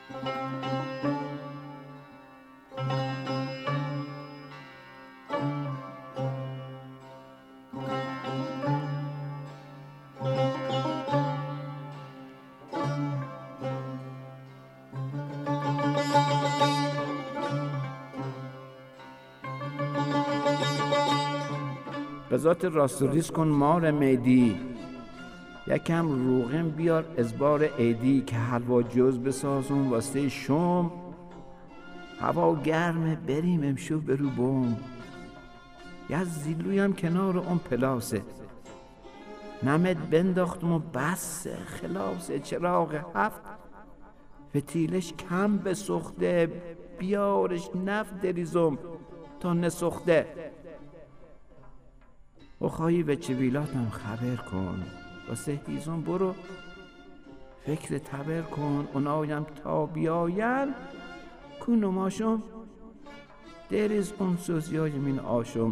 به ذات راست و ریز کن مار میدی، یکم روغن بیار از بار عیدی، که حلوا جوز بسازون واسه شم. هوا گرمه بریم امشو برو بوم، یه زیلویم کنار اون پلاسه، نمت بنداختم و بس خلاصه. چراغ هفت فتیلش کم بسخته، بیارش نفت دریزم تا نسخته. و خواهی به چویلاتم خبر کن، واسه هیزم برو فکر تبر کن. اونایم تا بیاین کونماشم دریز اون سوزیای من آشم.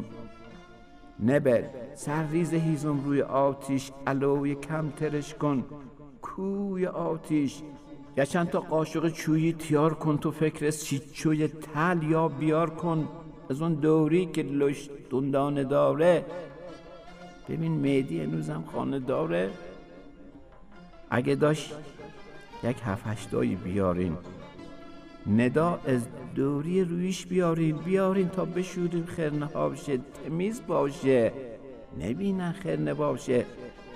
نبر سرریز هیزم روی آتیش، علوی کم ترش کن کوی آتیش. یا چند تا قاشق چویی تیار کن، تو فکر چیچوی تل یا بیار کن از اون دوری که لش دندانه داره. ببین مهدی هنوزم خانه داره، اگه داشت یک 7-8 بیارین، ندا از دوری رویش بیارین تا بشوریم خرنه ها بشه، تمیز باشه نبینن خرنه باشه.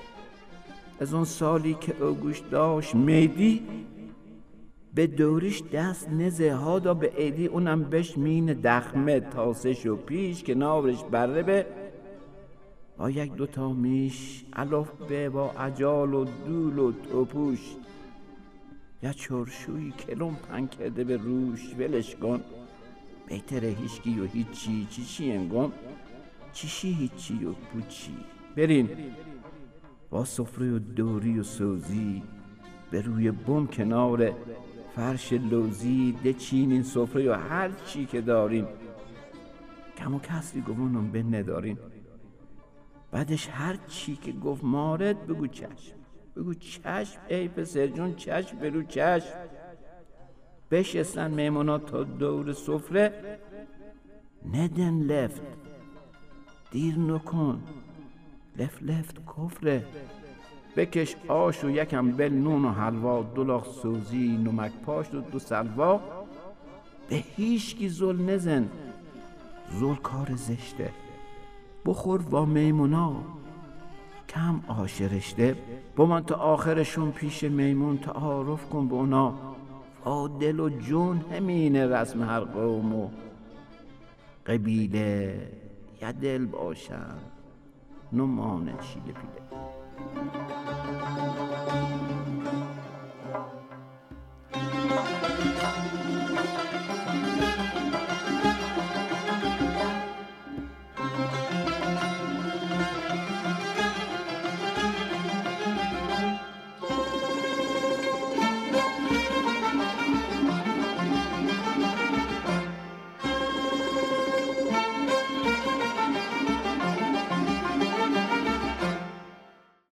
از اون سالی که اوگوش داشت مهدی، به دوریش دست نزه ها دا به عیدی، اونم بش مین دخمه تاسه شو پیش که ناورش بره به با 1-2 تا میش علف به با عجال و دول و توپوش. یا چرشوی کلم پن کرده به روش، ولش کن بهتره هیچکی و هیچی چیشی انگم چیشی هیچی و پوچی. برین با سفره و دوری و سوزی به روی بوم کنار فرش لوزی، ده چینین سفره و هر چی که دارین، کم و کسری گمونم به ندارین. بعدش هر چی که گفت مارد بگو چشم، بگو چشم ای پسر جون، چشم برو چشم. بشستن میمونا تا دور سفره، ندن لفت دیر نکن، لفت کفره. بکش آش و یکم بل نون و حلوا، 2 لاغ سوزی نمک پاش و 2 سلوا. به هیچکی زل نزن، زل کار زشته. بخور با میمونا کم آش رشته، بمان تا آخرشون پیش میمون تعارف کن به اونا. با دل و جون همینه رسم هر قوم و قبیله، یه دل باشن نمان شیله پیله.